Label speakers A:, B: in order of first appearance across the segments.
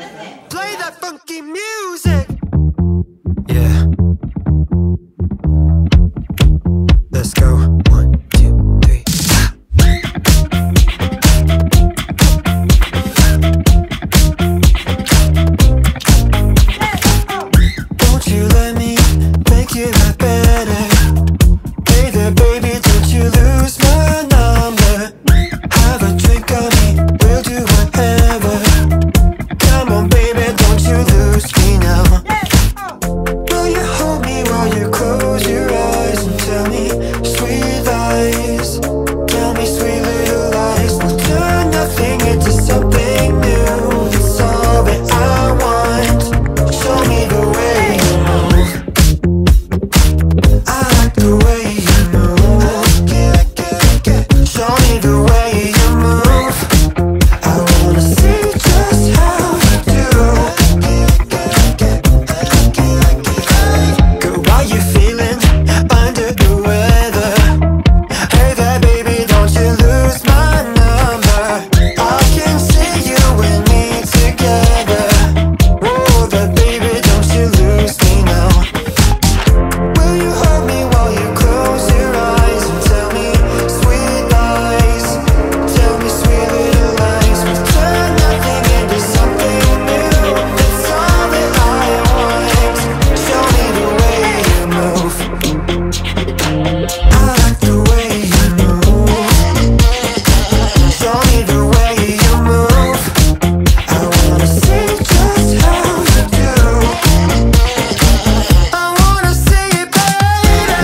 A: Play that funky music. Yeah. Let's go. 1, 2, 3. Won't you let me make you life better? Hey there, baby, don't you lose my number. Have a drink on me, we'll do whatever. Come on, baby, don't you lose me now. Will you hold me while you close your eyes and tell me sweet lies? Tell me sweet little lies. We'll turn nothing into something new. That's all that I want. Show me the way you move. I like the way you move. Show me the way you move. I wanna see just how you do. Girl, why you feeling under the weather? Hey there, baby, don't you lose my number. I can see you and me together. Oh, that baby, don't you lose me now. Will you hold me while you close your eyes and tell me sweet lies? Tell me sweet little lies. We'll turn nothing into something new. That's all that I want. Show me the way you move. I like the way you move. Show me the way you move. I wanna see just how you do. I wanna see it, baby.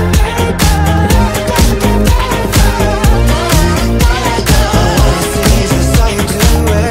A: See just how you do it.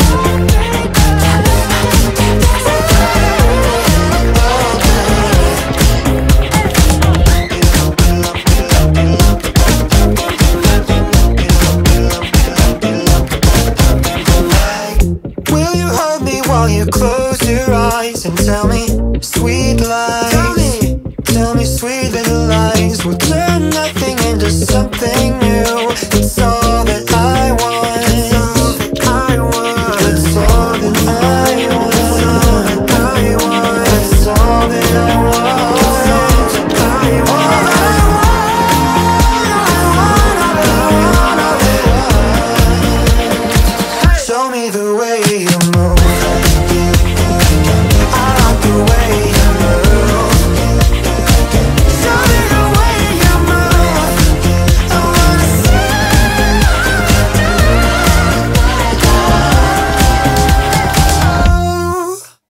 A: Will you hold me while you close your eyes and tell me sweet lies? Tell me sweet little lies. We'll turn nothing into something new. It's all that I want. It's all that I want. It's all that I want. It's all that I want. I want. Show me the way you move.